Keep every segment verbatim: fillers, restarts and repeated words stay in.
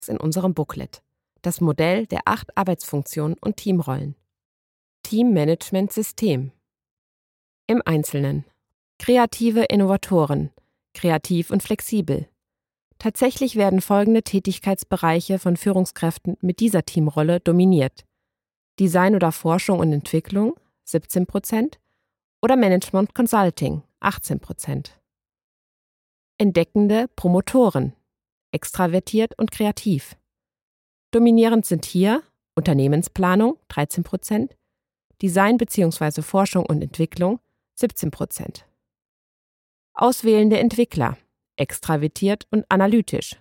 in unserem Booklet. Das Modell der acht Arbeitsfunktionen und Teamrollen. Teammanagement-System. Im Einzelnen. Kreative Innovatoren. Kreativ und flexibel. Tatsächlich werden folgende Tätigkeitsbereiche von Führungskräften mit dieser Teamrolle dominiert: Design oder Forschung und Entwicklung siebzehn Prozent oder Management Consulting achtzehn Prozent. Entdeckende Promotoren, extravertiert und kreativ. Dominierend sind hier Unternehmensplanung dreizehn Prozent, Design bzw. Forschung und Entwicklung siebzehn Prozent. Auswählende Entwickler, extravertiert und analytisch.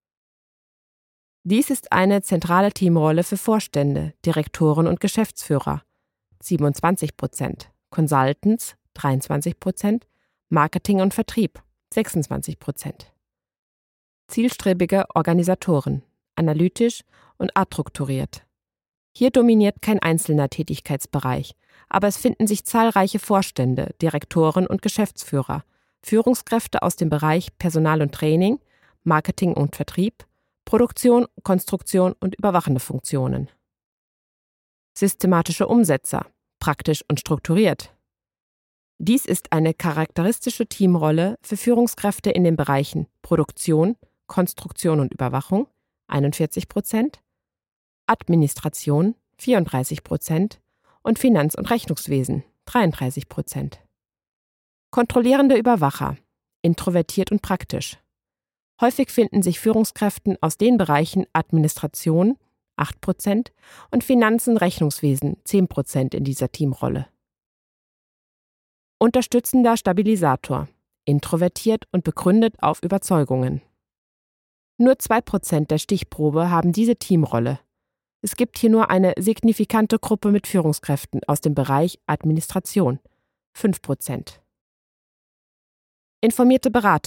Dies ist eine zentrale Teamrolle für Vorstände, Direktoren und Geschäftsführer, siebenundzwanzig Prozent, Consultants dreiundzwanzig Prozent, Marketing und Vertrieb sechsundzwanzig Prozent. Zielstrebige Organisatoren, analytisch und strukturiert. Hier dominiert kein einzelner Tätigkeitsbereich, aber es finden sich zahlreiche Vorstände, Direktoren und Geschäftsführer, Führungskräfte aus dem Bereich Personal und Training, Marketing und Vertrieb, Produktion, Konstruktion und überwachende Funktionen. Systematische Umsetzer, praktisch und strukturiert. Dies ist eine charakteristische Teamrolle für Führungskräfte in den Bereichen Produktion, Konstruktion und Überwachung einundvierzig Prozent, Administration vierunddreißig Prozent und Finanz- und Rechnungswesen dreiunddreißig Prozent. Kontrollierende Überwacher, introvertiert und praktisch. Häufig finden sich Führungskräften aus den Bereichen Administration acht Prozent und Finanzen, Rechnungswesen zehn Prozent in dieser Teamrolle. Unterstützender Stabilisator, introvertiert und begründet auf Überzeugungen. Nur zwei Prozent der Stichprobe haben diese Teamrolle. Es gibt hier nur eine signifikante Gruppe mit Führungskräften aus dem Bereich Administration, fünf Prozent. Informierte Berater.